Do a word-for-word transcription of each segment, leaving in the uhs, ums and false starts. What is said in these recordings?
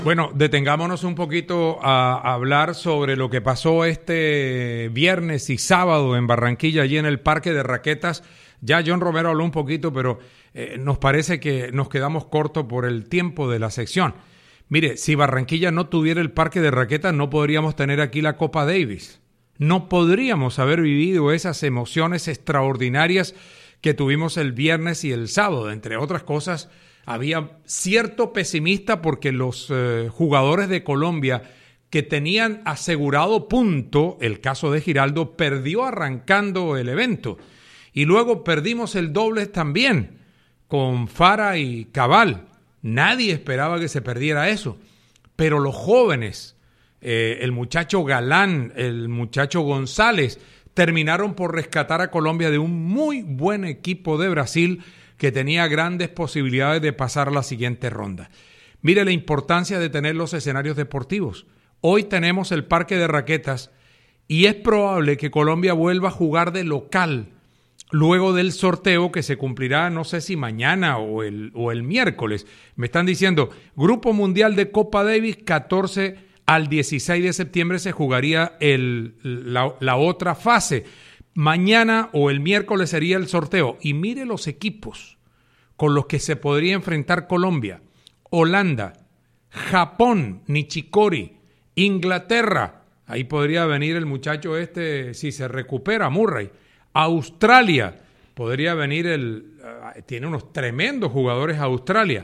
Bueno, detengámonos un poquito a hablar sobre lo que pasó este viernes y sábado en Barranquilla, allí en el Parque de Raquetas. Ya John Romero habló un poquito, pero eh, nos parece que nos quedamos cortos por el tiempo de la sección. Mire, si Barranquilla no tuviera el Parque de Raquetas, no podríamos tener aquí la Copa Davis. No podríamos haber vivido esas emociones extraordinarias que tuvimos el viernes y el sábado. Entre otras cosas, había cierto pesimista porque los eh, jugadores de Colombia que tenían asegurado punto, el caso de Giraldo, perdió arrancando el evento. Y luego perdimos el doble también, con Fara y Cabal. Nadie esperaba que se perdiera eso. Pero los jóvenes, eh, el muchacho Galán, el muchacho González, terminaron por rescatar a Colombia de un muy buen equipo de Brasil que tenía grandes posibilidades de pasar a la siguiente ronda. Mire la importancia de tener los escenarios deportivos. Hoy tenemos el Parque de Raquetas y es probable que Colombia vuelva a jugar de local luego del sorteo que se cumplirá, no sé si mañana o el, o el miércoles. Me están diciendo, Grupo Mundial de Copa Davis, catorce al dieciséis de septiembre se jugaría el, la, la otra fase. Mañana o el miércoles sería el sorteo. Y mire los equipos con los que se podría enfrentar Colombia. Holanda, Japón, Nishikori, Inglaterra. Ahí podría venir el muchacho este, si se recupera, Murray. Australia, podría venir el... Uh, tiene unos tremendos jugadores Australia.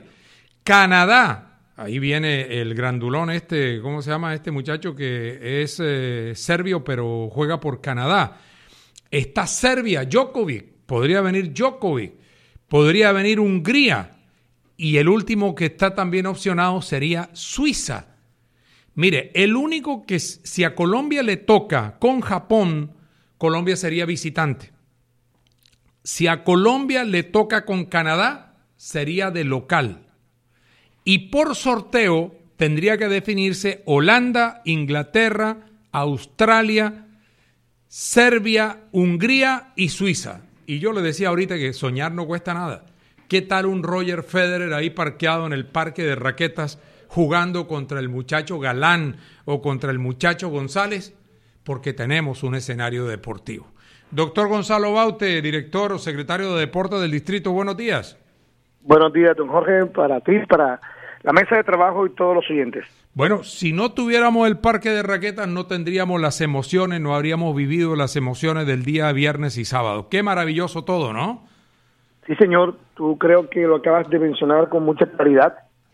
Canadá, ahí viene el grandulón este, ¿cómo se llama este muchacho que es eh, serbio pero juega por Canadá? Está Serbia, Djokovic, podría venir Djokovic, podría venir Hungría y el último que está también opcionado sería Suiza. Mire, el único que si a Colombia le toca con Japón, Colombia sería visitante. Si a Colombia le toca con Canadá, sería de local. Y por sorteo tendría que definirse Holanda, Inglaterra, Australia, Serbia, Hungría y Suiza. Y yo le decía ahorita que soñar no cuesta nada. ¿Qué tal un Roger Federer ahí parqueado en el Parque de Raquetas jugando contra el muchacho Galán o contra el muchacho González? Porque tenemos un escenario deportivo. Doctor Gonzalo Baute, director o secretario de Deportes del Distrito, buenos días. Buenos días, don Jorge, para ti, para la mesa de trabajo y todos los oyentes. Bueno, si no tuviéramos el Parque de Raquetas, no tendríamos las emociones, no habríamos vivido las emociones del día viernes y sábado. Qué maravilloso todo, ¿no? Sí, señor, tú creo que lo acabas de mencionar con mucha claridad.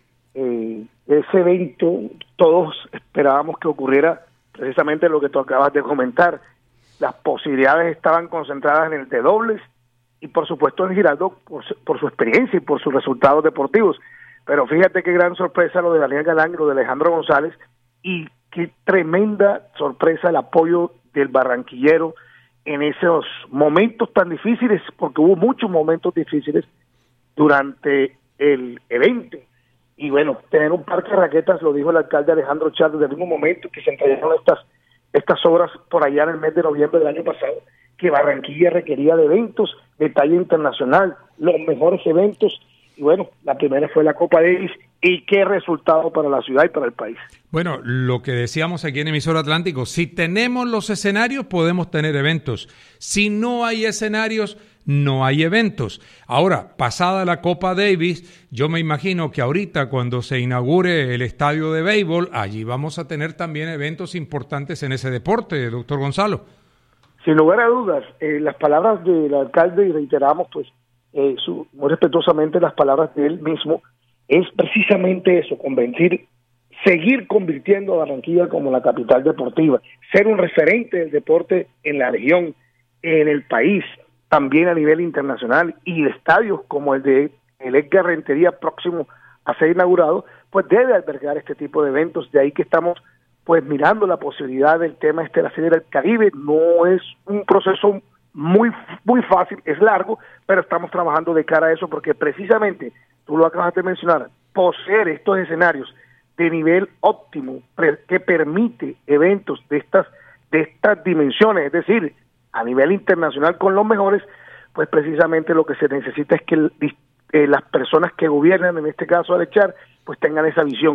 Eh, ese evento, todos esperábamos que ocurriera precisamente lo que tú acabas de comentar. Las posibilidades estaban concentradas en el de dobles y, por supuesto, en Giraldo por, por su experiencia y por sus resultados deportivos. Pero fíjate qué gran sorpresa lo de Daniel Galán y lo de Alejandro González, y qué tremenda sorpresa el apoyo del barranquillero en esos momentos tan difíciles, porque hubo muchos momentos difíciles durante el evento. Y bueno, tener un parque de raquetas, lo dijo el alcalde Alejandro Chávez, desde el mismo momento que se entregaron estas, estas obras por allá en el mes de noviembre del año pasado, que Barranquilla requería de eventos de talla internacional, los mejores eventos. Y bueno, la primera fue la Copa Davis, y qué resultado para la ciudad y para el país. Bueno, lo que decíamos aquí en Emisor Atlántico, si tenemos los escenarios, podemos tener eventos. Si no hay escenarios, no hay eventos. Ahora, pasada la Copa Davis, yo me imagino que ahorita cuando se inaugure el estadio de béisbol, allí vamos a tener también eventos importantes en ese deporte, doctor Gonzalo. Sin lugar a dudas, eh, las palabras del alcalde, y reiteramos pues Eh, su, muy respetuosamente las palabras de él mismo, es precisamente eso, convencer, seguir convirtiendo a Barranquilla como la capital deportiva, ser un referente del deporte en la región, en el país, también a nivel internacional, y estadios como el de el Edgar Rentería próximo a ser inaugurado, pues debe albergar este tipo de eventos. De ahí que estamos pues mirando la posibilidad del tema este de la Serie del Caribe. No es un proceso muy muy fácil, es largo, pero estamos trabajando de cara a eso, porque precisamente, tú lo acabas de mencionar, poseer estos escenarios de nivel óptimo que permite eventos de estas de estas dimensiones, es decir, a nivel internacional con los mejores, pues precisamente lo que se necesita es que el, eh, las personas que gobiernan, en este caso Alechar, pues tengan esa visión,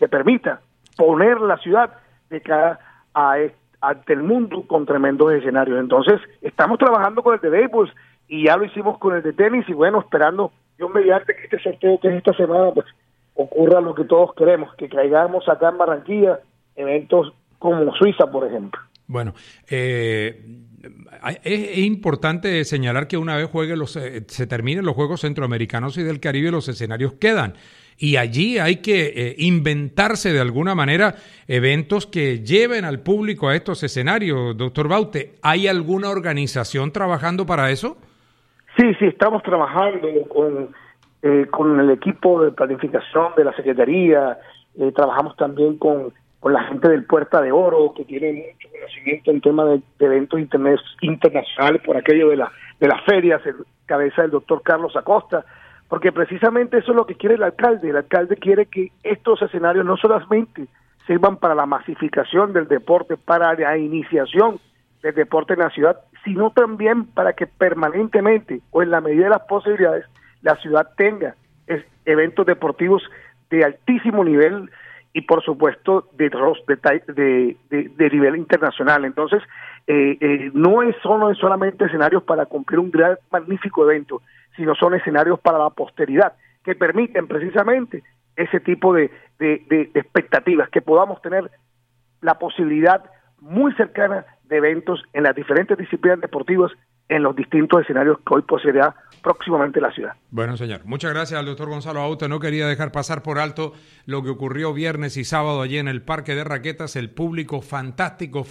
que permita poner la ciudad de cara a, ante el mundo con tremendos escenarios. Entonces, estamos trabajando con el de béisbol y ya lo hicimos con el de tenis y bueno, esperando, yo mediante que este sorteo que es esta semana, pues ocurra lo que todos queremos, que caigamos acá en Barranquilla eventos como Suiza, por ejemplo. Bueno, eh, es importante señalar que una vez juegue los, eh, se terminen los Juegos Centroamericanos y del Caribe, los escenarios quedan. Y allí hay que eh, inventarse de alguna manera eventos que lleven al público a estos escenarios. Doctor Baute, ¿hay alguna organización trabajando para eso? Sí, sí, estamos trabajando con, eh, con el equipo de planificación de la Secretaría, eh, trabajamos también con, con la gente del Puerta de Oro, que tiene mucho conocimiento en tema de, de eventos internet, internacionales, por aquello de, la, de las ferias, en cabeza del doctor Carlos Acosta, porque precisamente eso es lo que quiere el alcalde. El alcalde quiere que estos escenarios no solamente sirvan para la masificación del deporte, para la iniciación del deporte en la ciudad, sino también para que permanentemente, o en la medida de las posibilidades, la ciudad tenga es, eventos deportivos de altísimo nivel y por supuesto de, de, de, de, de nivel internacional. Entonces, eh, eh, no es solo es solamente escenarios para cumplir un gran, magnífico evento, sino son escenarios para la posteridad, que permiten precisamente ese tipo de, de, de, de expectativas, que podamos tener la posibilidad muy cercana de eventos en las diferentes disciplinas deportivas en los distintos escenarios que hoy poseerá próximamente la ciudad. Bueno, señor, muchas gracias al doctor Gonzalo Baute. No quería dejar pasar por alto lo que ocurrió viernes y sábado allí en el Parque de Raquetas, el público fantástico.